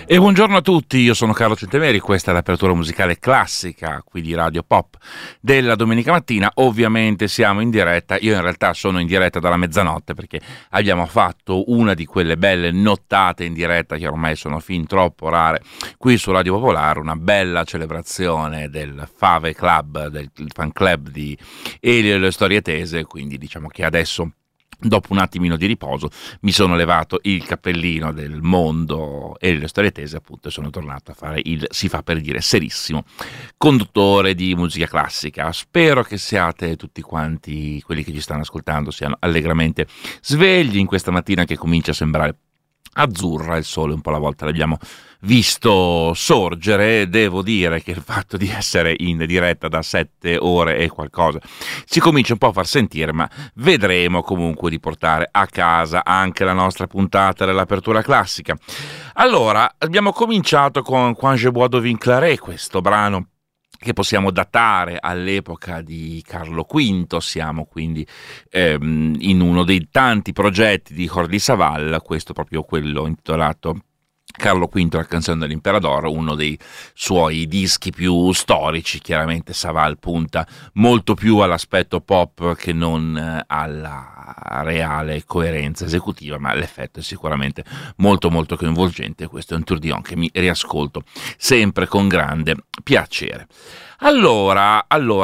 E buongiorno a tutti, io sono Carlo Centemeri, questa è l'apertura musicale classica qui di Radio Pop della domenica mattina. Ovviamente siamo in diretta, io in realtà sono in diretta dalla mezzanotte perché abbiamo fatto una di quelle belle nottate in diretta che ormai sono fin troppo rare qui su Radio Popolare, una bella celebrazione del Fave Club, del fan club di Elio e le Storie Tese, quindi diciamo che adesso, dopo un attimino di riposo, mi sono levato il cappellino del mondo e le storie tese, appunto, e sono tornato a fare il, si fa per dire, serissimo conduttore di musica classica. Spero che siate tutti quanti, quelli che ci stanno ascoltando, siano allegramente svegli in questa mattina che comincia a sembrare azzurra. Il sole un po' alla volta l'abbiamo visto sorgere. Devo dire che il fatto di essere in diretta da 7 ore e qualcosa si comincia un po' a far sentire, ma vedremo comunque di portare a casa anche la nostra puntata dell'apertura classica. Allora, abbiamo cominciato con Quand je bois de vin claret, questo brano che possiamo datare all'epoca di Carlo V. Siamo quindi in uno dei tanti progetti di Jordi Savall, questo proprio quello intitolato Carlo V, la canzone dell'imperador, uno dei suoi dischi più storici. Chiaramente Savall punta molto più all'aspetto pop che non alla reale coerenza esecutiva, ma l'effetto è sicuramente molto molto coinvolgente. Questo è un tourbillon che mi riascolto sempre con grande piacere. Allora,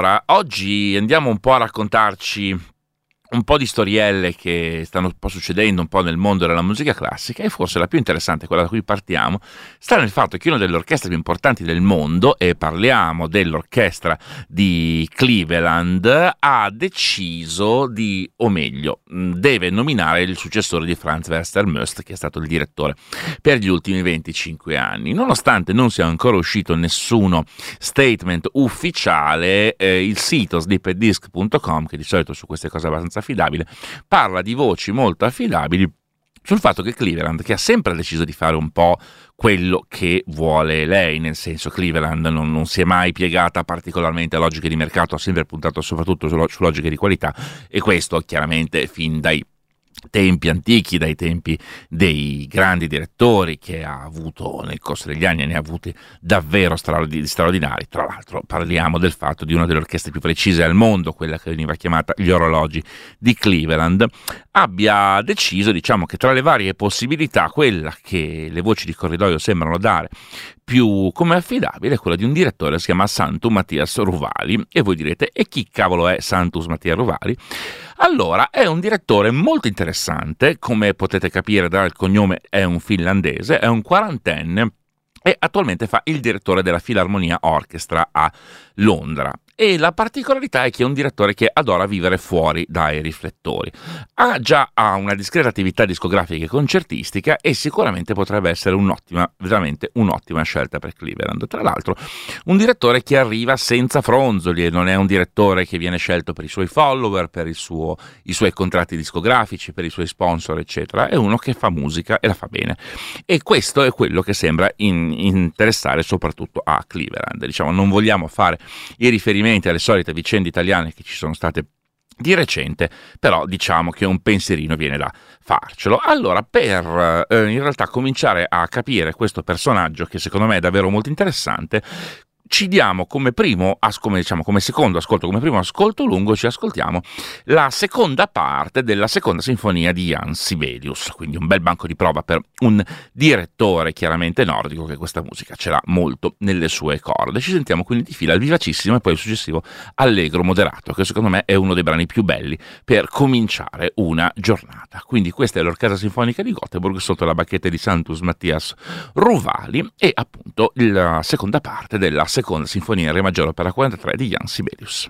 oggi andiamo un po' a raccontarci un po' di storielle che stanno un po' succedendo un po' nel mondo della musica classica, e forse la più interessante, quella da cui partiamo, sta nel fatto che una delle orchestre più importanti del mondo, e parliamo dell'orchestra di Cleveland, ha deciso di, o meglio, deve nominare il successore di Franz Werster Möst, che è stato il direttore per gli ultimi 25 anni. Nonostante non sia ancora uscito nessuno statement ufficiale, il sito sleepedisc.com, che di solito su queste cose è abbastanza affidabile, parla di voci molto affidabili sul fatto che Cleveland, che ha sempre deciso di fare un po' quello che vuole lei, nel senso Cleveland non si è mai piegata particolarmente a logiche di mercato, ha sempre puntato soprattutto su logiche di qualità, e questo chiaramente fin dai tempi antichi, dai tempi dei grandi direttori che ha avuto nel corso degli anni, ne ha avuti davvero straordinari. Tra l'altro parliamo del fatto di una delle orchestre più precise al mondo, quella che veniva chiamata gli Orologi di Cleveland, abbia deciso, diciamo, che tra le varie possibilità quella che le voci di corridoio sembrano dare più come affidabile è quella di un direttore che si chiama Santu Mattias Ruvali. E voi direte: e chi cavolo è Santus Mattias Ruvali? Allora, è un direttore molto interessante, come potete capire dal cognome è un finlandese, è un quarantenne e attualmente fa il direttore della Philharmonia Orchestra a Londra. E la particolarità è che è un direttore che adora vivere fuori dai riflettori. Ha una discreta attività discografica e concertistica, e sicuramente potrebbe essere veramente un'ottima scelta per Cleveland. Tra l'altro, un direttore che arriva senza fronzoli, e non è un direttore che viene scelto per i suoi follower, per i suoi contratti discografici, per i suoi sponsor, eccetera. È uno che fa musica e la fa bene. E questo è quello che sembra interessare soprattutto a Cleveland. Diciamo, non vogliamo fare i riferimenti alle solite vicende italiane che ci sono state di recente, però diciamo che un pensierino viene da farcelo. Allora, per in realtà cominciare a capire questo personaggio, che secondo me è davvero molto interessante, ci diamo come primo, come secondo ascolto, come primo ascolto lungo, ci ascoltiamo la seconda parte della seconda sinfonia di Jan Sibelius, quindi un bel banco di prova per un direttore chiaramente nordico che questa musica ce l'ha molto nelle sue corde. Ci sentiamo quindi di fila il vivacissimo e poi il successivo allegro moderato, che secondo me è uno dei brani più belli per cominciare una giornata. Quindi questa è l'Orchestra Sinfonica di Göteborg sotto la bacchetta di Santus Mattias Ruvali, e appunto la seconda parte della seconda sinfonia in re maggiore opera 43 di Jan Sibelius.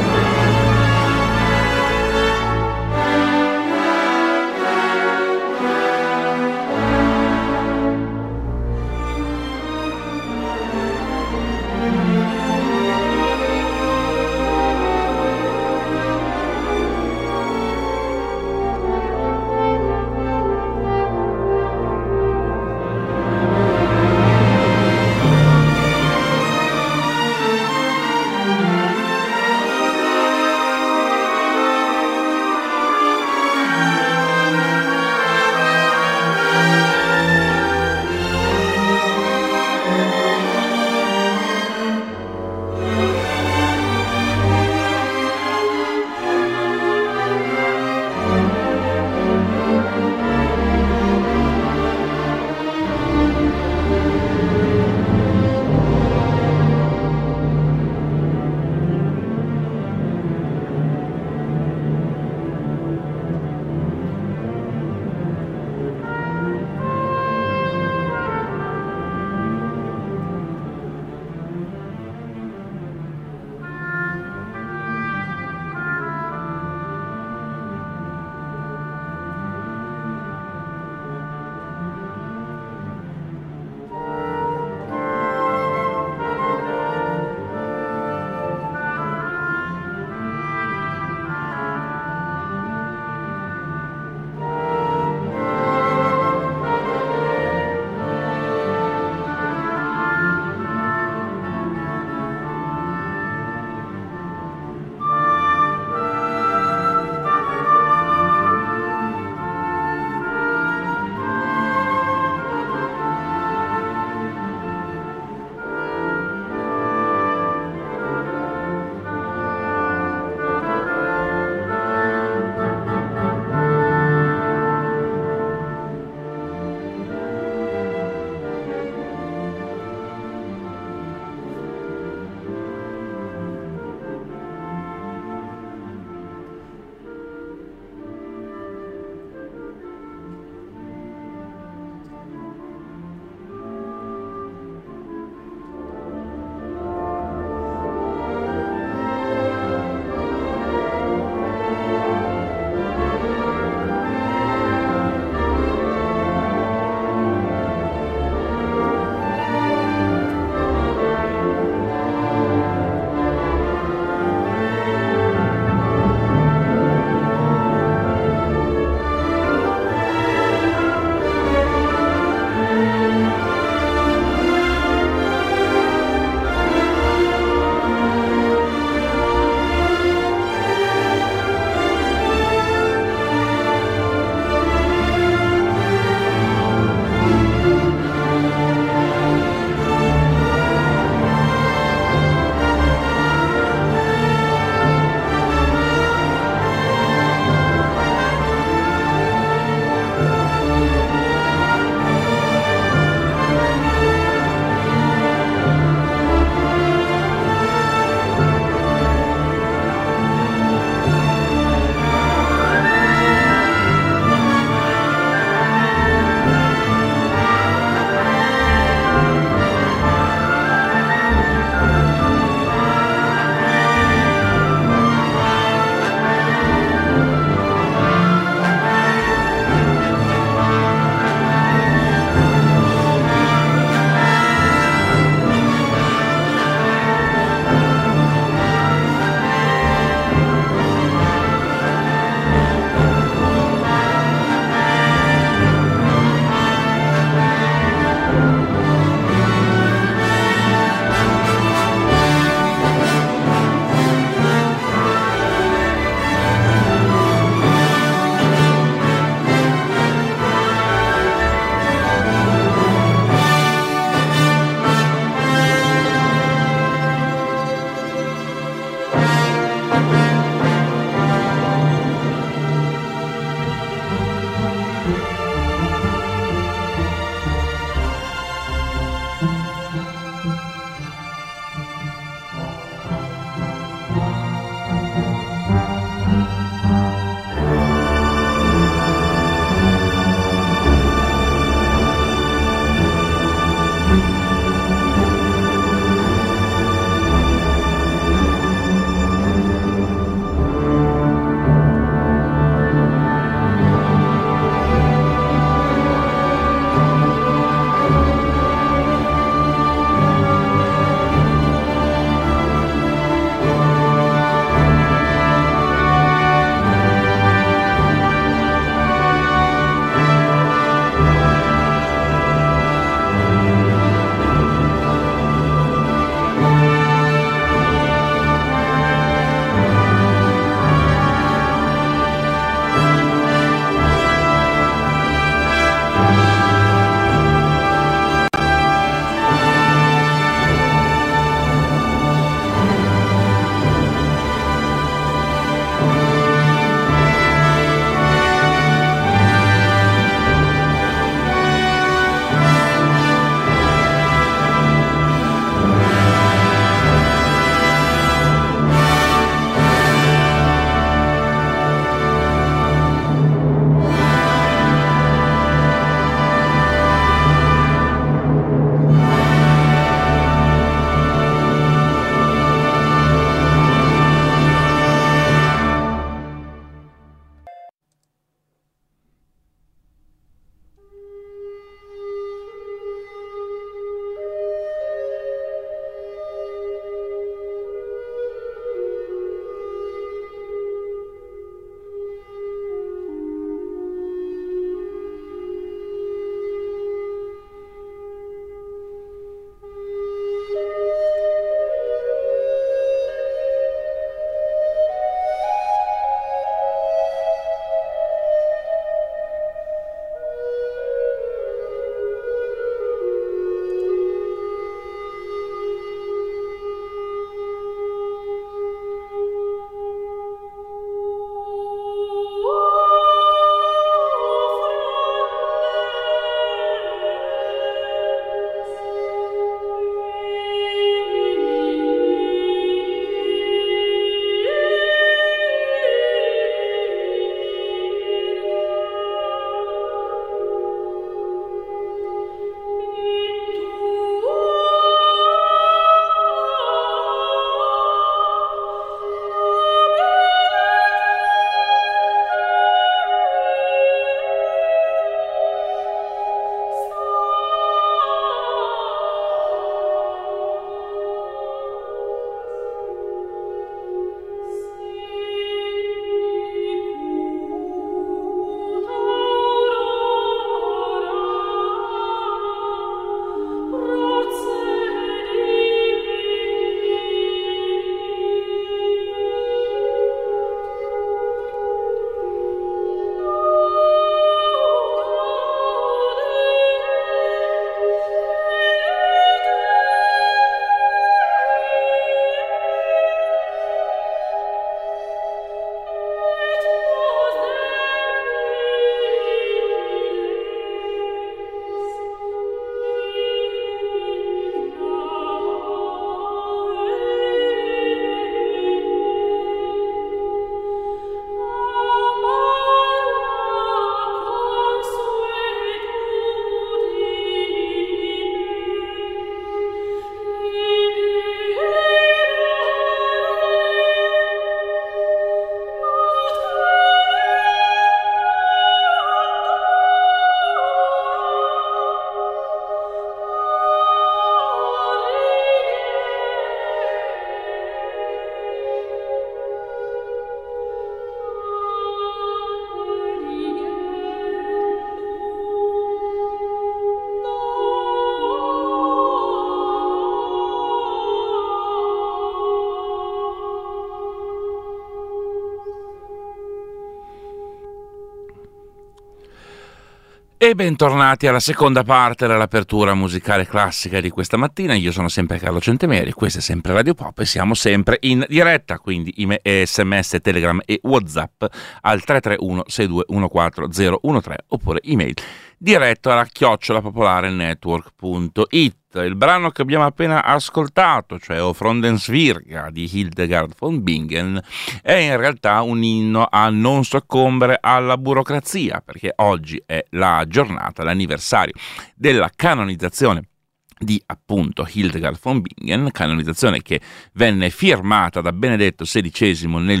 E bentornati alla seconda parte dell'apertura musicale classica di questa mattina. Io sono sempre Carlo Centemeri, questa è sempre Radio Pop e siamo sempre in diretta, quindi SMS, Telegram e WhatsApp al 331 6214 013 oppure email diretto alla @popolarenetwork.it. Il brano che abbiamo appena ascoltato, cioè O Frondensvirga di Hildegard von Bingen, è in realtà un inno a non soccombere alla burocrazia, perché oggi è la giornata, l'anniversario della canonizzazione di appunto Hildegard von Bingen, canonizzazione che venne firmata da Benedetto XVI nel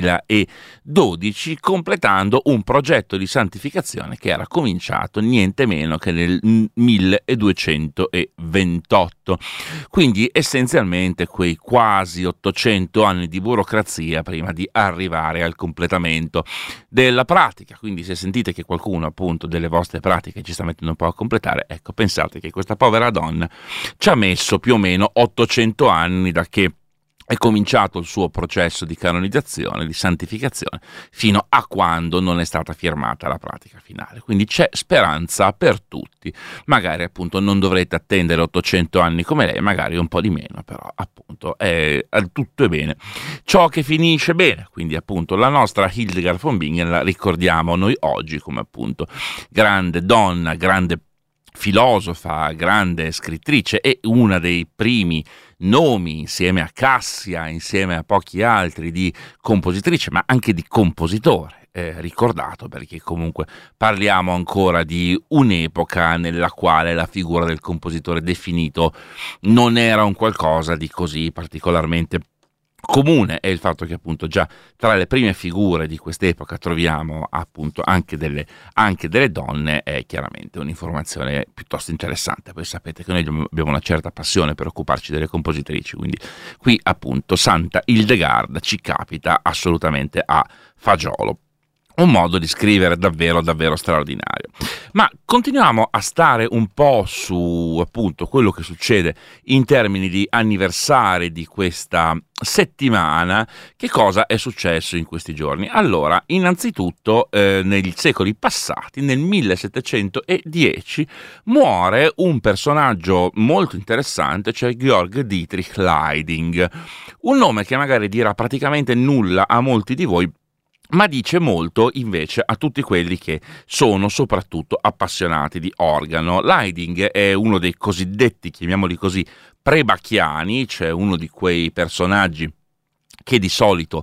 2012, completando un progetto di santificazione che era cominciato niente meno che nel 1228. Quindi essenzialmente quei quasi 800 anni di burocrazia prima di arrivare al completamento della pratica. Quindi se sentite che qualcuno appunto delle vostre pratiche ci sta mettendo un po' a completare, ecco, pensate che questa povera donna ci ha messo più o meno 800 anni da che è cominciato il suo processo di canonizzazione, di santificazione, fino a quando non è stata firmata la pratica finale. Quindi c'è speranza per tutti. Magari appunto non dovrete attendere 800 anni come lei, magari un po' di meno, però appunto tutto è bene. Ciò che finisce bene, quindi appunto la nostra Hildegard von Bingen la ricordiamo noi oggi come appunto grande donna, grande filosofa, grande scrittrice e una dei primi nomi insieme a Cassia, insieme a pochi altri, di compositrice ma anche di compositore, ricordato, perché comunque parliamo ancora di un'epoca nella quale la figura del compositore definito non era un qualcosa di così particolarmente comune, è il fatto che appunto già tra le prime figure di quest'epoca troviamo appunto anche delle donne. È chiaramente un'informazione piuttosto interessante. Poi sapete che noi abbiamo una certa passione per occuparci delle compositrici, quindi qui appunto Santa Hildegard ci capita assolutamente a fagiolo. Un modo di scrivere davvero davvero straordinario. Ma continuiamo a stare un po' su appunto quello che succede in termini di anniversari di questa settimana. Che cosa è successo in questi giorni? Allora, innanzitutto negli secoli passati, nel 1710, muore un personaggio molto interessante, cioè Georg Dietrich Leiding, un nome che magari dirà praticamente nulla a molti di voi, ma dice molto invece a tutti quelli che sono soprattutto appassionati di organo. Leiding è uno dei cosiddetti, chiamiamoli così, pre-bacchiani, cioè uno di quei personaggi che di solito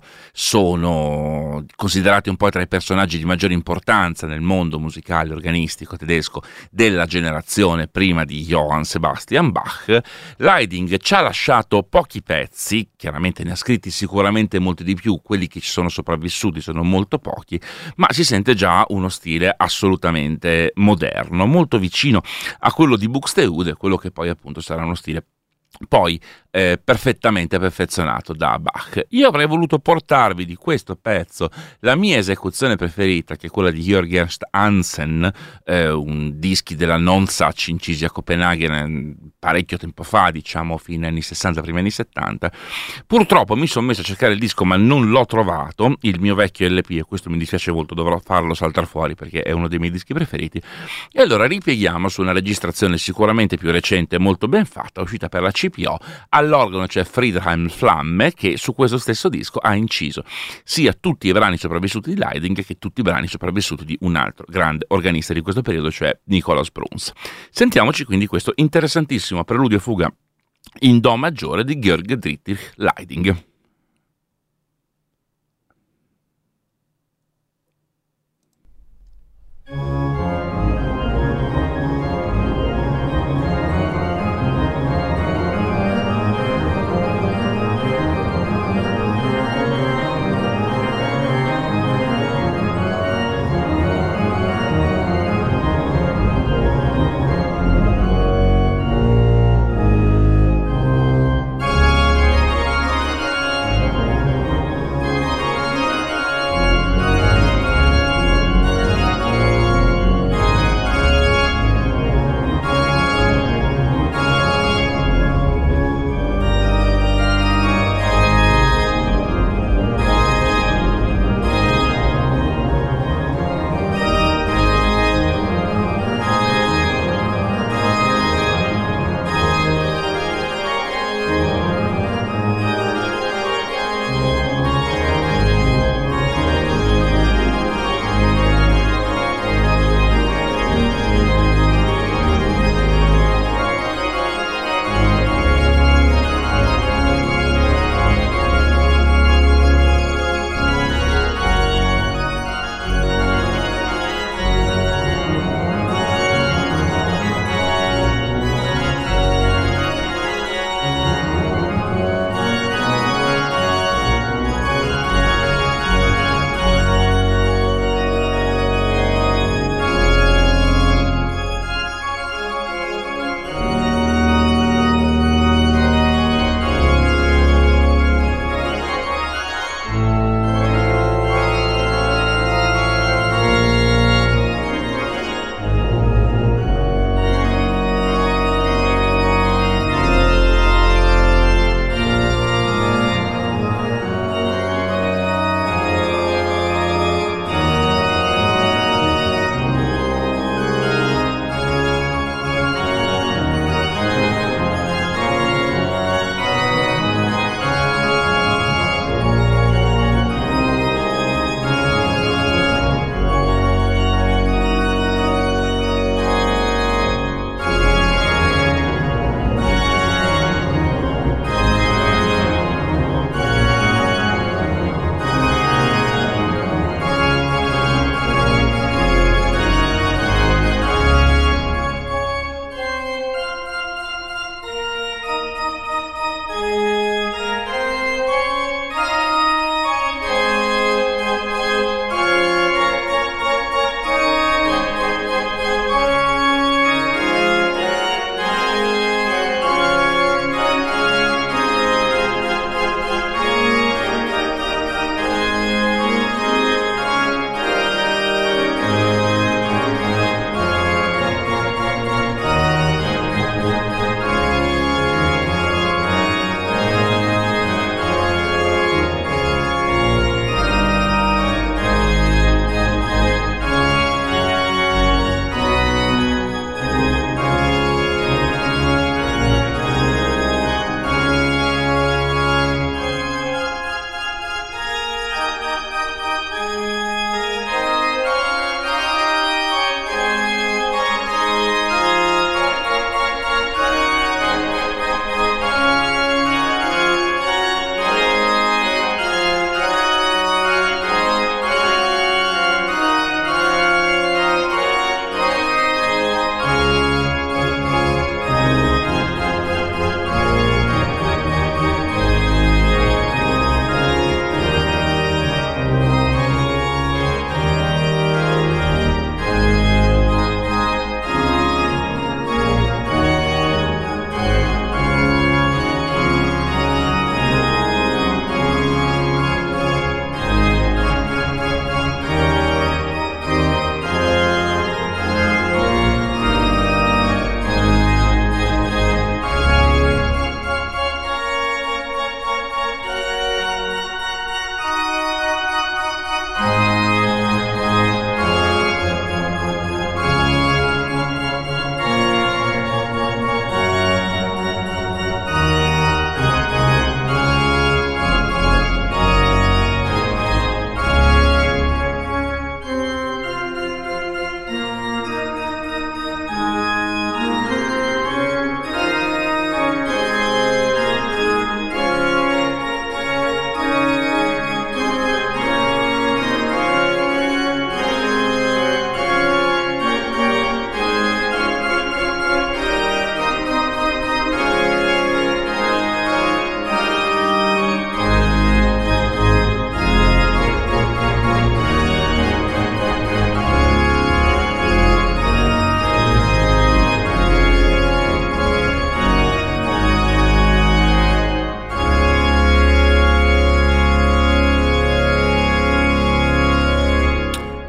sono considerati un po' tra i personaggi di maggiore importanza nel mondo musicale organistico tedesco della generazione prima di Johann Sebastian Bach. Leiding ci ha lasciato pochi pezzi, chiaramente ne ha scritti sicuramente molti di più, quelli che ci sono sopravvissuti sono molto pochi, ma si sente già uno stile assolutamente moderno, molto vicino a quello di Buxtehude, quello che poi appunto sarà uno stile poi perfettamente perfezionato da Bach. Io avrei voluto portarvi di questo pezzo la mia esecuzione preferita, che è quella di Georg Ernst Hansen, un dischi della Non-Such incisi a Copenaghen parecchio tempo fa, diciamo fine anni 60, primi anni 70. Purtroppo mi sono messo a cercare il disco ma non l'ho trovato, il mio vecchio LP, e questo mi dispiace molto, dovrò farlo saltare fuori perché è uno dei miei dischi preferiti. E allora ripieghiamo su una registrazione sicuramente più recente, molto ben fatta, uscita per la CPO. All'organo c'è Friedhelm Flamme, che su questo stesso disco ha inciso sia tutti i brani sopravvissuti di Leiding che tutti i brani sopravvissuti di un altro grande organista di questo periodo, cioè Nikolaus Bruns. Sentiamoci quindi questo interessantissimo preludio fuga in Do maggiore di Georg Dietrich Leiding.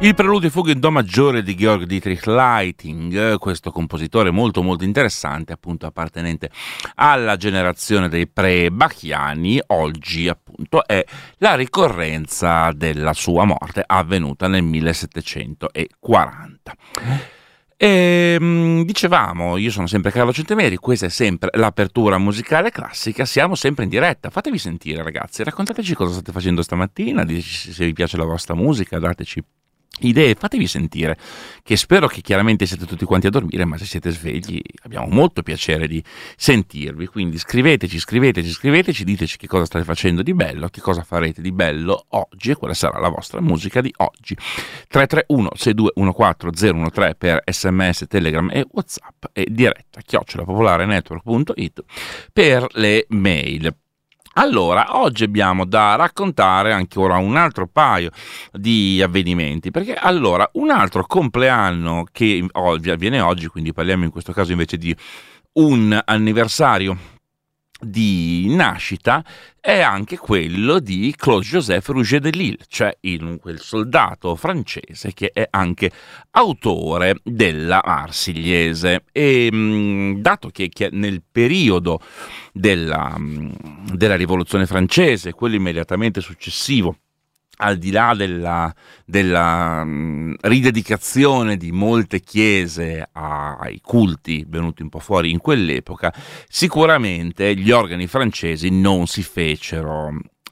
Il preludio e fuga in do maggiore di Georg Dietrich Leiting, questo compositore molto molto interessante, appunto appartenente alla generazione dei pre-bachiani, oggi appunto è la ricorrenza della sua morte avvenuta nel 1740. E dicevamo, io sono sempre Carlo Centemeri, questa è sempre l'apertura musicale classica, siamo sempre in diretta, fatevi sentire ragazzi, raccontateci cosa state facendo stamattina, diteci se vi piace la vostra musica, dateci idee, fatevi sentire, che spero che chiaramente siete tutti quanti a dormire, ma se siete svegli abbiamo molto piacere di sentirvi, quindi scriveteci, diteci che cosa state facendo di bello, che cosa farete di bello oggi e quale sarà la vostra musica di oggi. 331-6214-013 per SMS, Telegram e WhatsApp e diretta @popolarenetwork.it per le mail. Allora, oggi abbiamo da raccontare ancora un altro paio di avvenimenti, perché allora un altro compleanno che avviene oggi, quindi parliamo in questo caso invece di un anniversario di nascita, è anche quello di Claude-Joseph Rouget de Lille, cioè quel soldato francese che è anche autore della Marsigliese. E dato che nel periodo della rivoluzione francese, quello immediatamente successivo, al di là della ridedicazione di molte chiese ai culti venuti un po' fuori in quell'epoca, sicuramente gli organi francesi non si fecero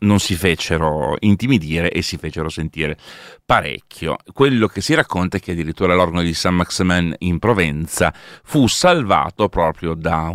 intimidire e si fecero sentire parecchio. Quello che si racconta è che addirittura l'organo di Saint-Maximin in Provenza fu salvato proprio da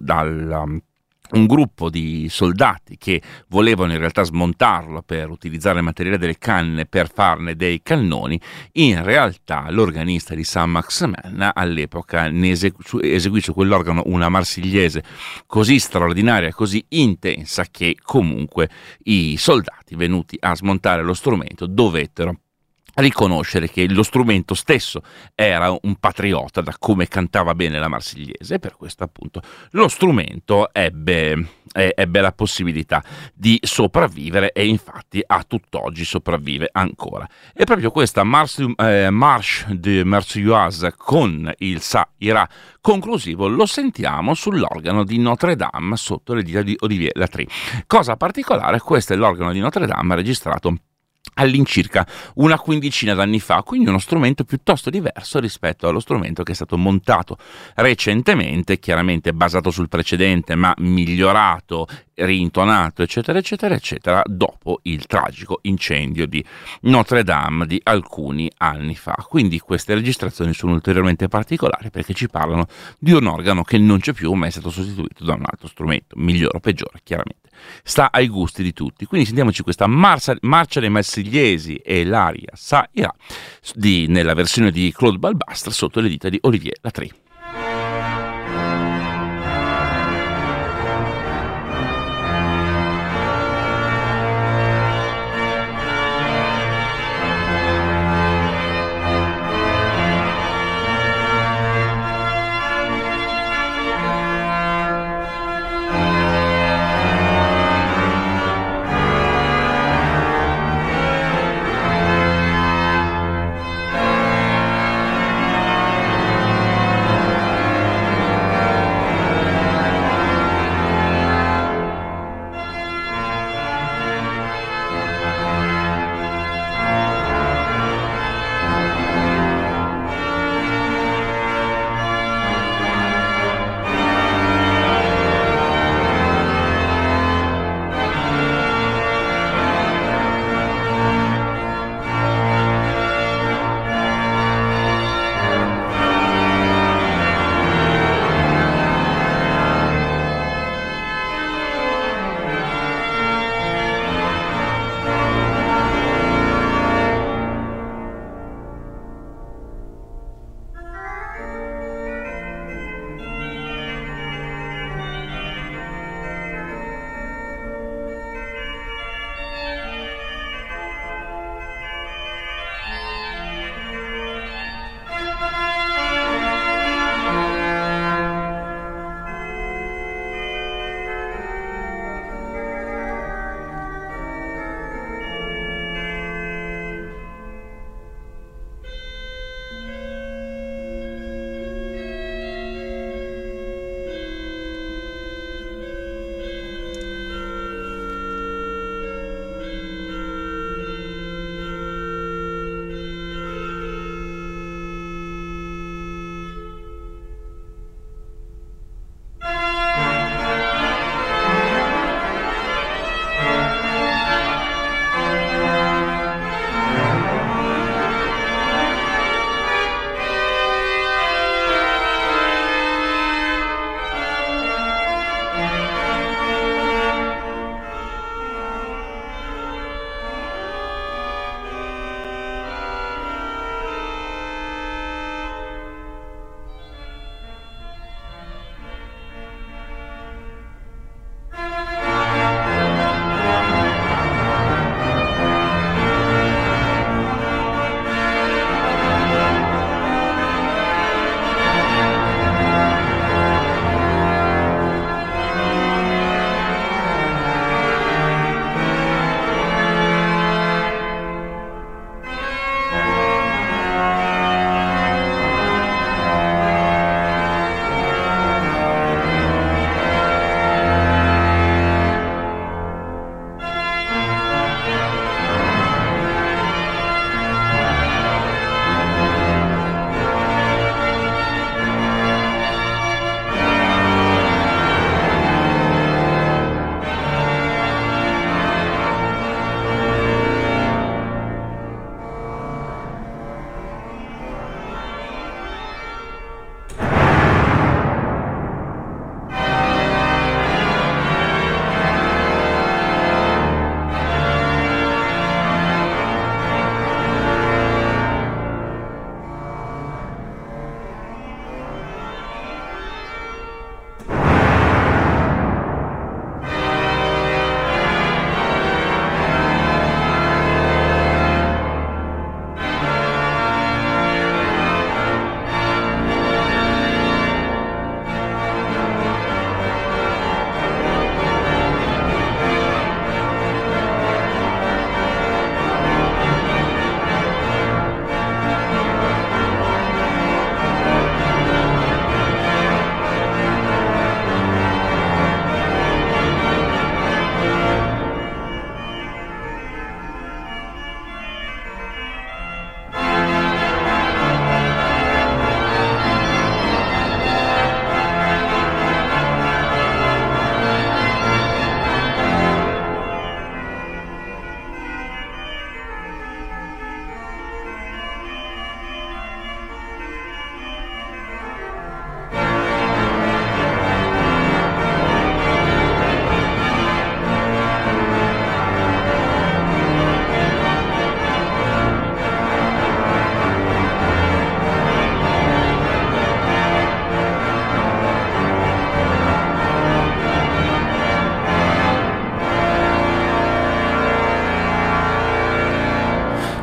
un gruppo di soldati che volevano in realtà smontarlo per utilizzare il materiale delle canne per farne dei cannoni. In realtà l'organista di Saint-Maximin all'epoca eseguì su quell'organo una marsigliese così straordinaria, così intensa, che comunque i soldati venuti a smontare lo strumento dovettero riconoscere che lo strumento stesso era un patriota da come cantava bene la marsigliese, e per questo appunto lo strumento ebbe la possibilità di sopravvivere, e infatti a tutt'oggi sopravvive ancora. E proprio questa Marche de Marseillaise con il Ça ira conclusivo lo sentiamo sull'organo di Notre Dame sotto le dita di Olivier Latry. Cosa particolare, questo è l'organo di Notre Dame registrato all'incirca una quindicina d'anni fa, quindi uno strumento piuttosto diverso rispetto allo strumento che è stato montato recentemente, chiaramente basato sul precedente ma migliorato, rintonato eccetera eccetera eccetera, dopo il tragico incendio di Notre Dame di alcuni anni fa. Quindi queste registrazioni sono ulteriormente particolari perché ci parlano di un organo che non c'è più ma è stato sostituito da un altro strumento, migliore o peggiore, chiaramente sta ai gusti di tutti. Quindi sentiamoci questa marcia dei marsigliesi e l'aria Ça ira nella versione di Claude Balbastre sotto le dita di Olivier Latry.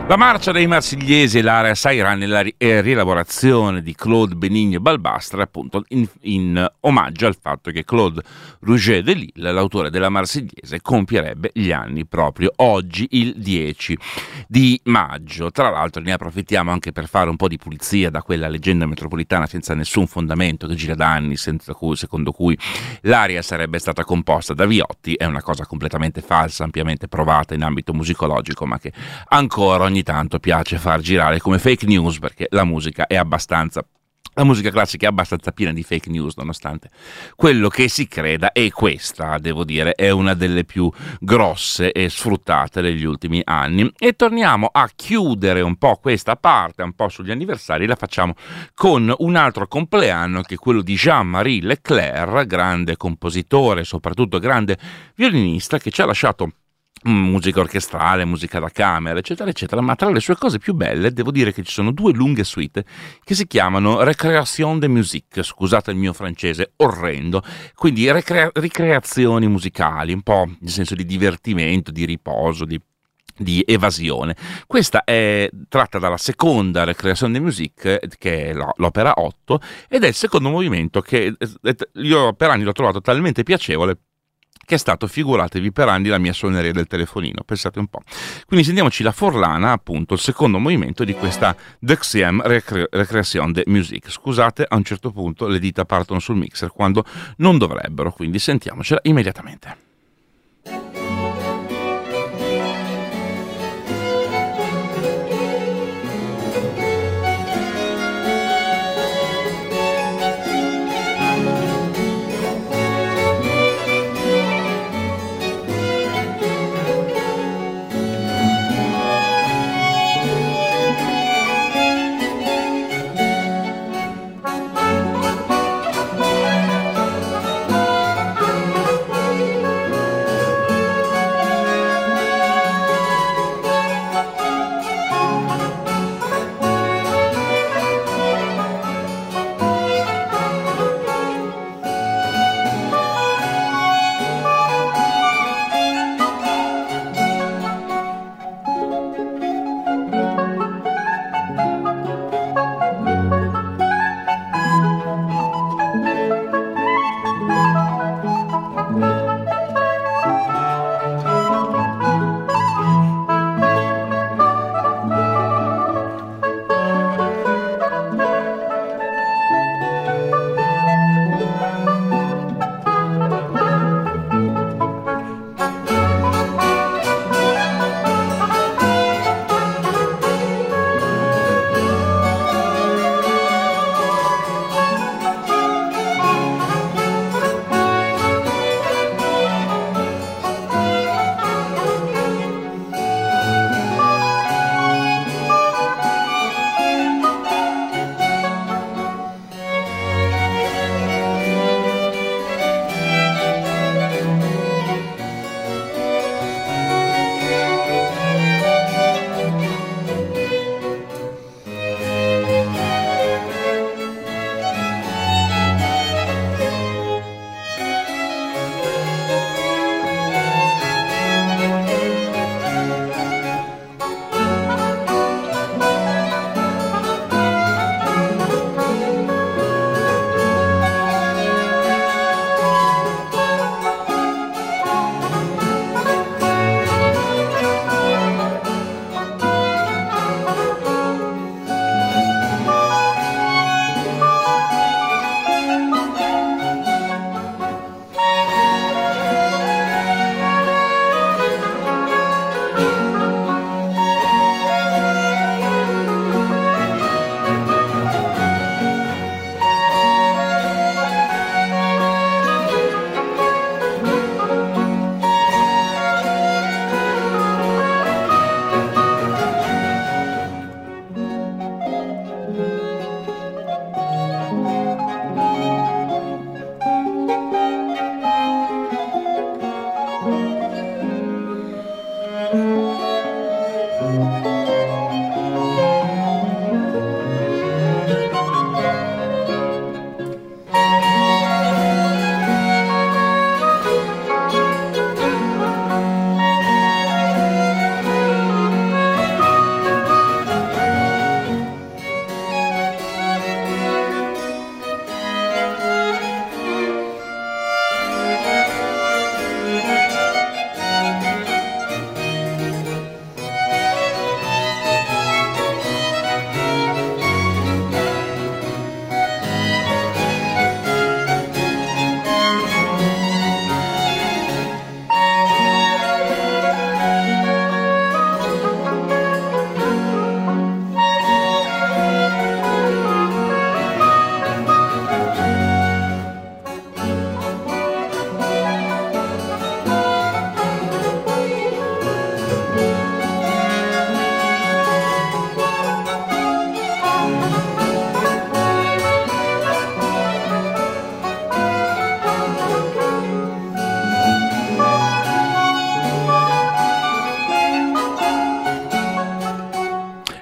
La marcia dei Marsigliesi e l'area Saira nella rielaborazione di Claude Benigno Balbastre, appunto in omaggio al fatto che Claude Rouget de Lille, l'autore della Marsigliese, compierebbe gli anni proprio oggi, il 10 di maggio. Tra l'altro ne approfittiamo anche per fare un po' di pulizia da quella leggenda metropolitana senza nessun fondamento che gira da anni, secondo cui l'aria sarebbe stata composta da Viotti. È una cosa completamente falsa, ampiamente provata in ambito musicologico, ma che ancora ogni tanto piace far girare come fake news, perché la musica classica è abbastanza piena di fake news, nonostante quello che si creda, e questa, devo dire, è una delle più grosse e sfruttate degli ultimi anni. E torniamo a chiudere un po' questa parte, un po' sugli anniversari, la facciamo con un altro compleanno, che è quello di Jean-Marie Leclerc, grande compositore, soprattutto grande violinista, che ci ha lasciato musica orchestrale, musica da camera, eccetera, eccetera, ma tra le sue cose più belle devo dire che ci sono due lunghe suite che si chiamano Récréation de musique, scusate il mio francese orrendo, quindi ricreazioni musicali, un po' nel senso di divertimento, di riposo, di evasione. Questa è tratta dalla seconda Récréation de musique, che è l'opera 8, ed è il secondo movimento che io per anni l'ho trovato talmente piacevole che è stato, figuratevi, per anni la mia suoneria del telefonino, pensate un po'. Quindi sentiamoci la Forlana, appunto, il secondo movimento di questa Deuxième Récréation de musique. Scusate, a un certo punto le dita partono sul mixer quando non dovrebbero, quindi sentiamocela immediatamente.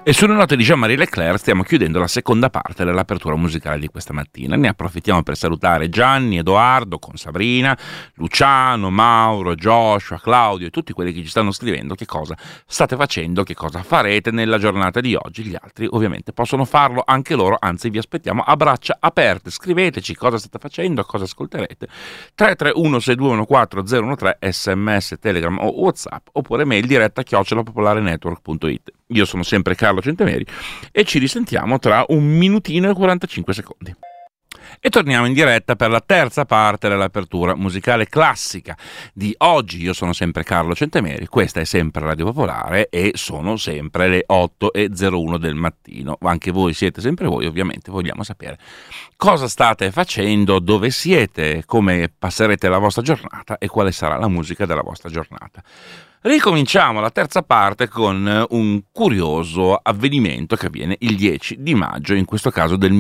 E sulle note di Jean-Marie Leclerc stiamo chiudendo la seconda parte dell'apertura musicale di questa mattina. Ne approfittiamo per salutare Gianni, Edoardo, con Sabrina, Luciano, Mauro, Joshua, Claudio e tutti quelli che ci stanno scrivendo che cosa state facendo, che cosa farete nella giornata di oggi. Gli altri ovviamente possono farlo anche loro, anzi vi aspettiamo a braccia aperte. Scriveteci cosa state facendo, cosa ascolterete. 331-6214013 SMS, Telegram o WhatsApp, oppure mail diretta @popolarenetwork.it. Io sono sempre Carlo Centemeri e ci risentiamo tra 1 minutino e 45 secondi. E torniamo in diretta per la terza parte dell'apertura musicale classica di oggi. Io sono sempre Carlo Centemeri, questa è sempre Radio Popolare e sono sempre le 8:01 del mattino. Anche voi siete sempre voi, ovviamente vogliamo sapere cosa state facendo, dove siete, come passerete la vostra giornata e quale sarà la musica della vostra giornata. Ricominciamo la terza parte con un curioso avvenimento che avviene il 10 di maggio, in questo caso del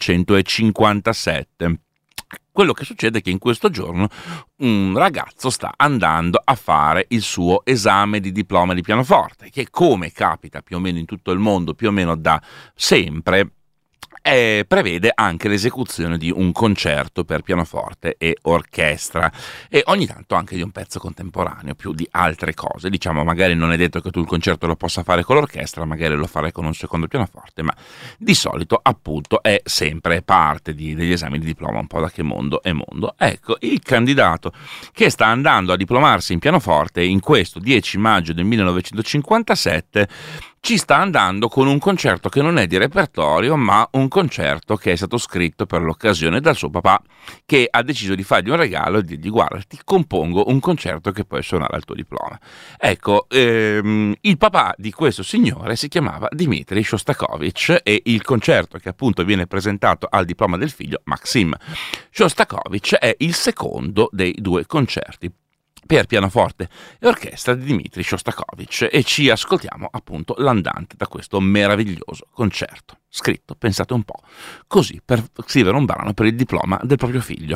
1957. Quello che succede è che in questo giorno un ragazzo sta andando a fare il suo esame di diploma di pianoforte, che come capita più o meno in tutto il mondo, più o meno da sempre, prevede anche l'esecuzione di un concerto per pianoforte e orchestra e ogni tanto anche di un pezzo contemporaneo, più di altre cose. Diciamo, magari non è detto che tu il concerto lo possa fare con l'orchestra, magari lo farai con un secondo pianoforte, ma di solito appunto è sempre parte degli esami di diploma, un po' da che mondo è mondo. Ecco, il candidato che sta andando a diplomarsi in pianoforte in questo 10 maggio del 1957 ci sta andando con un concerto che non è di repertorio, ma un concerto che è stato scritto per l'occasione dal suo papà, che ha deciso di fargli un regalo e dirgli: guarda, ti compongo un concerto che puoi suonare al tuo diploma. Ecco, il papà di questo signore si chiamava Dmitri Shostakovich e il concerto che appunto viene presentato al diploma del figlio, Maxim Shostakovich, è il secondo dei 2 concerti per pianoforte e orchestra di Dmitri Shostakovich e ci ascoltiamo appunto l'andante da questo meraviglioso concerto, scritto, pensate un po', così per scrivere un brano per il diploma del proprio figlio.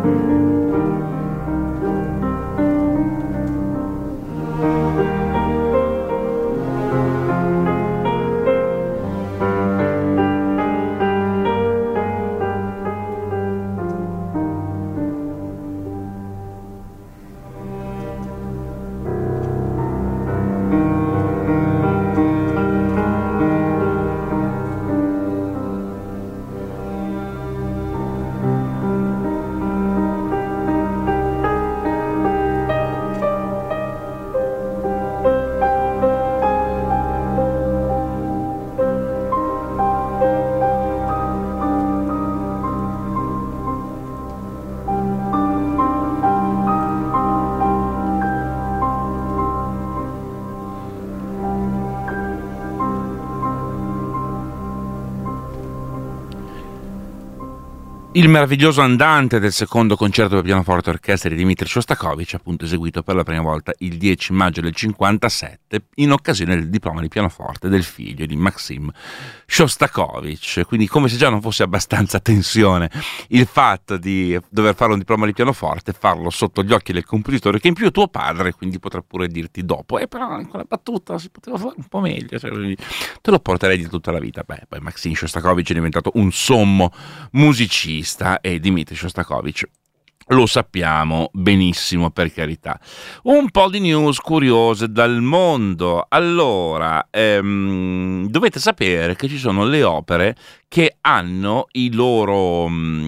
Il meraviglioso andante del secondo concerto per pianoforte e orchestra di Dmitri Shostakovich, appunto eseguito per la prima volta il 10 maggio del 57 in occasione del diploma di pianoforte del figlio di Maxim Shostakovich. Quindi, come se già non fosse abbastanza tensione il fatto di dover fare un diploma di pianoforte, farlo sotto gli occhi del compositore, che in più è tuo padre, quindi potrà pure dirti dopo però in quella battuta si poteva fare un po' meglio, cioè, te lo porterei di tutta la vita. Poi Maxim Shostakovich è diventato un sommo musicista, e Dmitri Shostakovich lo sappiamo benissimo, per carità. Un po' di news curiose dal mondo. Allora, dovete sapere che ci sono le opere che hanno i loro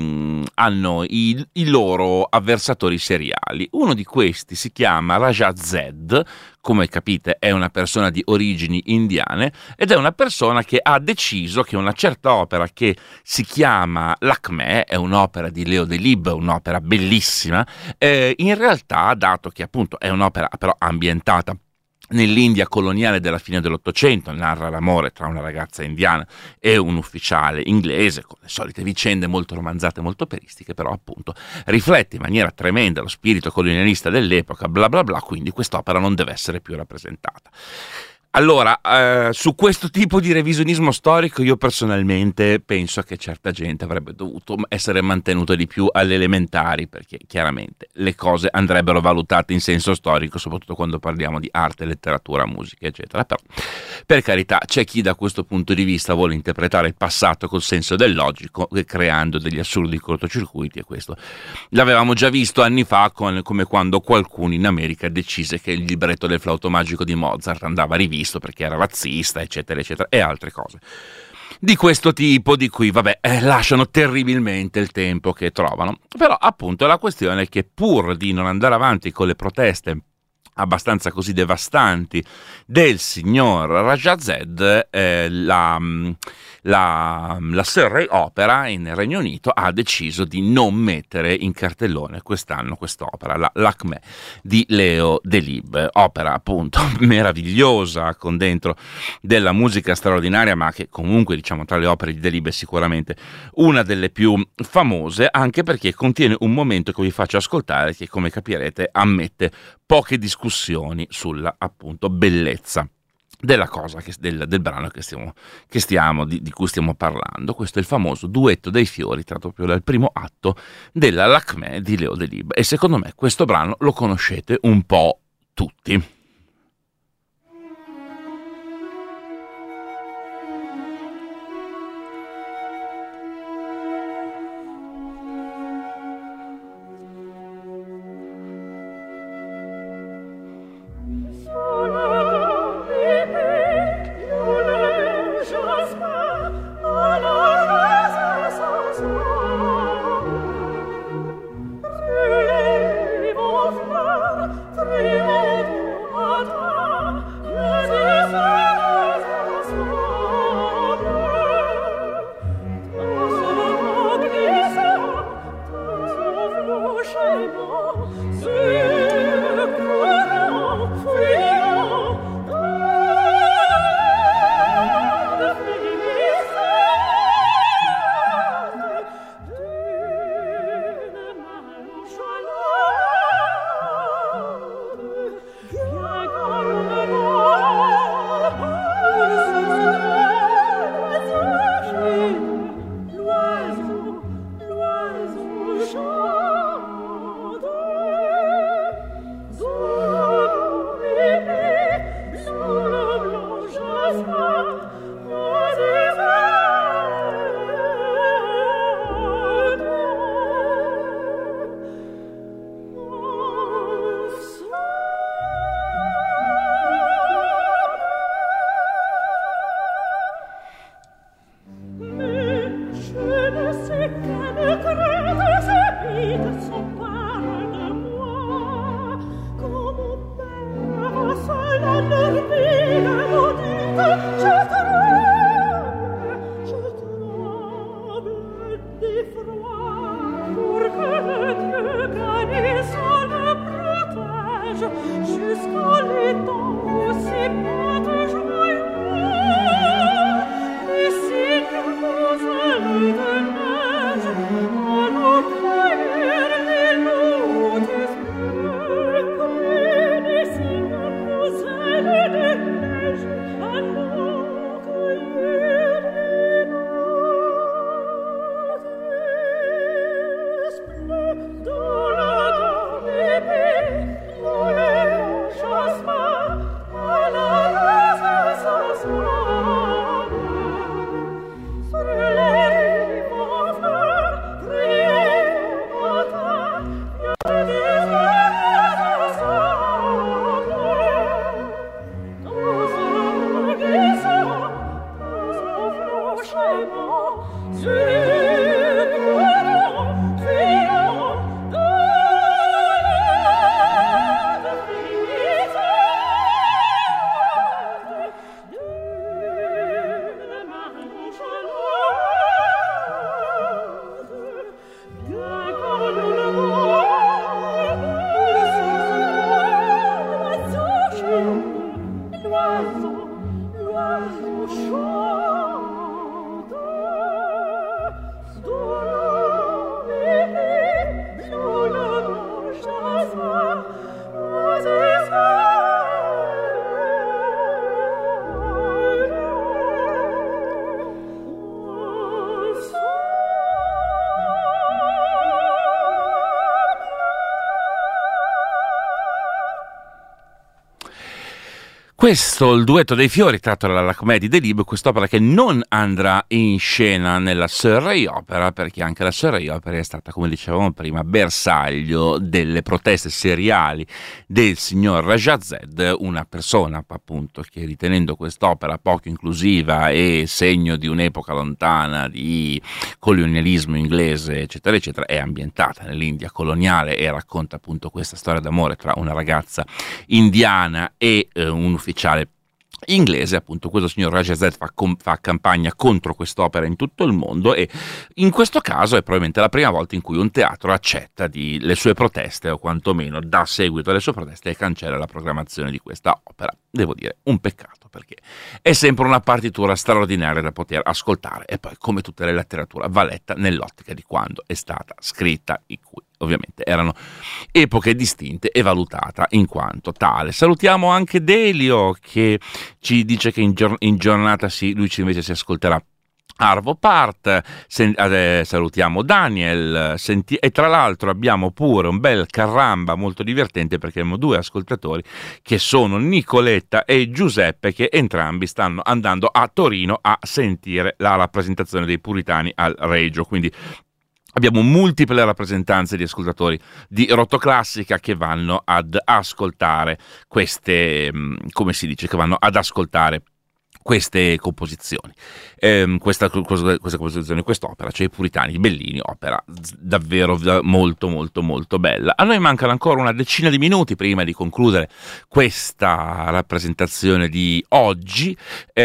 avversatori seriali. Uno di questi si chiama Raja Z, come capite è una persona di origini indiane, ed è una persona che ha deciso che una certa opera che si chiama L'Acmè, è un'opera di Leo Delibes, un'opera bellissima, in realtà, dato che appunto è un'opera però ambientata nell'India coloniale della fine dell'Ottocento, narra l'amore tra una ragazza indiana e un ufficiale inglese, con le solite vicende molto romanzate, molto operistiche, però appunto riflette in maniera tremenda lo spirito colonialista dell'epoca, bla bla bla, quindi quest'opera non deve essere più rappresentata. Allora, su questo tipo di revisionismo storico io personalmente penso che certa gente avrebbe dovuto essere mantenuta di più alle elementari, perché chiaramente le cose andrebbero valutate in senso storico, soprattutto quando parliamo di arte, letteratura, musica, eccetera. Però, per carità, c'è chi da questo punto di vista vuole interpretare il passato col senso del logico, creando degli assurdi cortocircuiti, e questo l'avevamo già visto anni fa, come quando qualcuno in America decise che il libretto del Flauto Magico di Mozart andava rivisto perché era razzista, eccetera, eccetera, e altre cose di questo tipo, di cui, lasciano terribilmente il tempo che trovano. Però, appunto, la questione è che, pur di non andare avanti con le proteste abbastanza così devastanti del signor Raja Z, la Surrey Opera in Regno Unito ha deciso di non mettere in cartellone quest'anno quest'opera, l'Acmè di Leo Delibes, opera appunto meravigliosa, con dentro della musica straordinaria, ma che comunque, diciamo, tra le opere di Delibes è sicuramente una delle più famose, anche perché contiene un momento che vi faccio ascoltare che, come capirete, ammette poche discussioni sulla, appunto, bellezza della cosa, del brano di cui stiamo parlando. Questo è il famoso Duetto dei fiori, tratto proprio dal primo atto della L'Acmè di Leo Delibes, e secondo me questo brano lo conoscete un po' tutti. Questo, il duetto dei fiori, tratto dalla commedia di Delibes, quest'opera che non andrà in scena nella Surrey Opera, perché anche la Surrey Opera è stata, come dicevamo prima, bersaglio delle proteste seriali del signor Rajazed, una persona appunto che, ritenendo quest'opera poco inclusiva e segno di un'epoca lontana di colonialismo inglese, eccetera, eccetera, è ambientata nell'India coloniale e racconta appunto questa storia d'amore tra una ragazza indiana e un ufficiale inglese. Appunto questo signor Rajazed fa campagna contro quest'opera in tutto il mondo, e in questo caso è probabilmente la prima volta in cui un teatro accetta le sue proteste, o quantomeno dà seguito alle sue proteste e cancella la programmazione di questa opera. Devo dire, un peccato, perché è sempre una partitura straordinaria da poter ascoltare, e poi, come tutte le letterature, va letta nell'ottica di quando è stata scritta, in cui ovviamente erano epoche distinte e valutata in quanto tale. Salutiamo anche Delio, che ci dice che in giornata lui invece si ascolterà Arvo Part. Salutiamo Daniel, e tra l'altro abbiamo pure un bel carramba molto divertente, perché abbiamo due ascoltatori che sono Nicoletta e Giuseppe, che entrambi stanno andando a Torino a sentire la rappresentazione dei Puritani al Regio, quindi abbiamo multiple rappresentanze di ascoltatori di Rotoclassica che vanno ad ascoltare queste, come si dice, che vanno ad ascoltare queste composizioni, questa composizione, quest'opera, cioè i Puritani di Bellini, opera davvero molto molto molto bella. A noi mancano ancora una decina di minuti prima di concludere questa rappresentazione di oggi,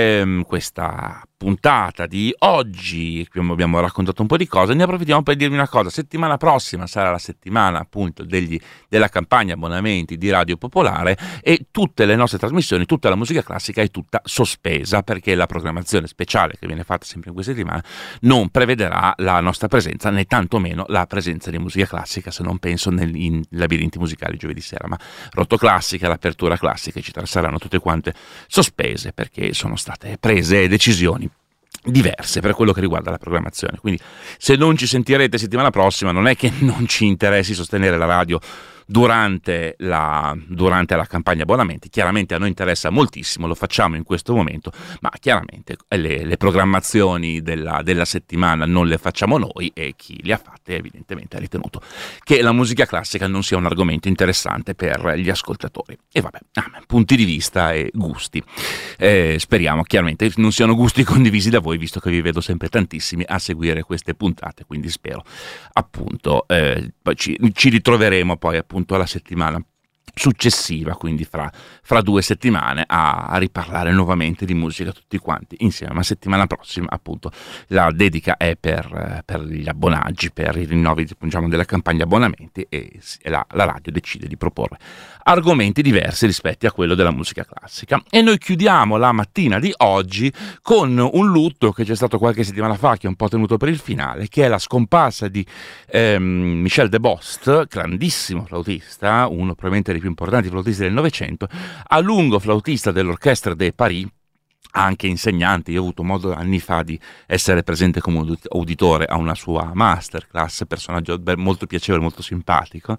questa puntata di oggi. Abbiamo raccontato un po' di cose, ne approfittiamo per dirvi una cosa: settimana prossima sarà la settimana appunto della campagna abbonamenti di Radio Popolare, e tutte le nostre trasmissioni, tutta la musica classica è tutta sospesa, perché la programmazione speciale che viene fatta sempre in questa settimana non prevederà la nostra presenza, né tantomeno la presenza di musica classica, se non penso in labirinti musicali giovedì sera, ma Rotoclassica, l'apertura classica, eccetera, saranno tutte quante sospese, perché sono state prese decisioni diverse per quello che riguarda la programmazione. Quindi, se non ci sentirete settimana prossima, non è che non ci interessi sostenere la radio durante la campagna abbonamenti. Chiaramente a noi interessa moltissimo, lo facciamo in questo momento, ma chiaramente le programmazioni della settimana non le facciamo noi, e chi le ha fatte evidentemente ha ritenuto che la musica classica non sia un argomento interessante per gli ascoltatori. E vabbè, punti di vista e gusti. Speriamo chiaramente non siano gusti condivisi da voi, visto che vi vedo sempre tantissimi a seguire queste puntate, quindi spero appunto ci ritroveremo poi appunto alla settimana successiva, quindi fra 2 settimane, a riparlare nuovamente di musica tutti quanti insieme. Ma settimana prossima, appunto, la dedica è per gli abbonaggi, per i rinnovi, diciamo, della campagna abbonamenti, e la radio decide di proporre argomenti diversi rispetto a quello della musica classica. E noi chiudiamo la mattina di oggi con un lutto che c'è stato qualche settimana fa, che è un po' tenuto per il finale, che è la scomparsa di Michel Debost, grandissimo flautista, uno probabilmente dei più importanti flautisti del Novecento, a lungo flautista dell'Orchestre de Paris, anche insegnante. Io ho avuto modo anni fa di essere presente come uditore a una sua masterclass, personaggio molto piacevole, molto simpatico,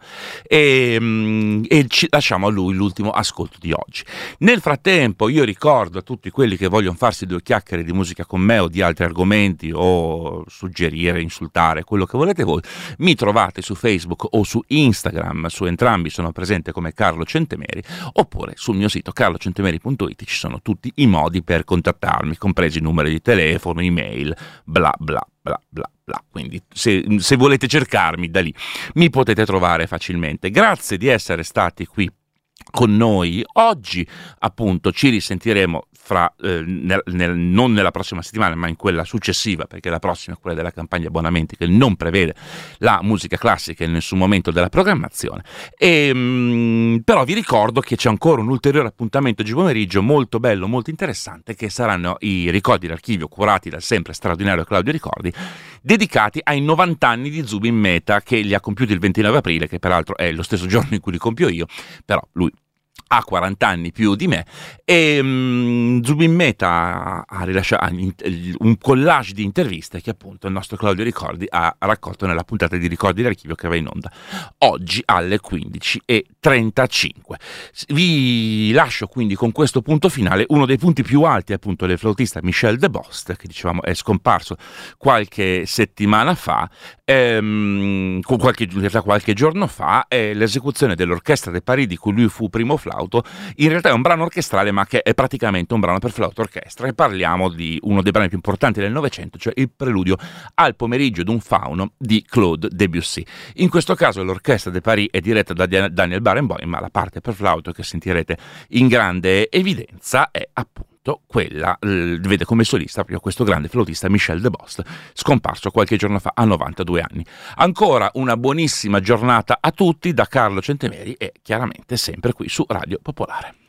e ci lasciamo a lui l'ultimo ascolto di oggi. Nel frattempo io ricordo a tutti quelli che vogliono farsi 2 chiacchiere di musica con me o di altri argomenti, o suggerire, insultare, quello che volete voi, mi trovate su Facebook o su Instagram. Su entrambi sono presente come Carlo Centemeri, oppure sul mio sito carlocentemeri.it ci sono tutti i modi per contattarmi, compresi i numeri di telefono, email, bla bla bla bla bla. Quindi se volete cercarmi, da lì mi potete trovare facilmente. Grazie di essere stati qui con noi oggi. Appunto, ci risentiremo non nella prossima settimana, ma in quella successiva, perché la prossima è quella della campagna abbonamenti, che non prevede la musica classica in nessun momento della programmazione. Però vi ricordo che c'è ancora un ulteriore appuntamento oggi pomeriggio molto bello, molto interessante, che saranno i ricordi d'archivio curati dal sempre straordinario Claudio Ricordi, dedicati ai 90 anni di Zubin Mehta, che li ha compiuti il 29 aprile, che peraltro è lo stesso giorno in cui li compio io, però lui ha 40 anni più di me. E Zubin Mehta ha rilasciato un collage di interviste che appunto il nostro Claudio Ricordi ha raccolto nella puntata di Ricordi d'archivio che va in onda oggi alle 15:35. Vi lascio quindi con questo punto finale. Uno dei punti più alti, appunto, del flautista Michel Debost, che dicevamo è scomparso qualche settimana fa, qualche giorno fa, è l'esecuzione dell'Orchestre de Paris, di cui lui fu primo flauto. In realtà è un brano orchestrale, ma che è praticamente un brano per flauto orchestra, e parliamo di uno dei brani più importanti del Novecento, cioè il preludio al pomeriggio d'un fauno di Claude Debussy. In questo caso l'Orchestra de Paris è diretta da Daniel Barenboim, ma la parte per flauto che sentirete in grande evidenza è appunto quella, vede come solista proprio questo grande flautista Michel Debost, scomparso qualche giorno fa a 92 anni. Ancora una buonissima giornata a tutti da Carlo Centemeri, e chiaramente sempre qui su Radio Popolare.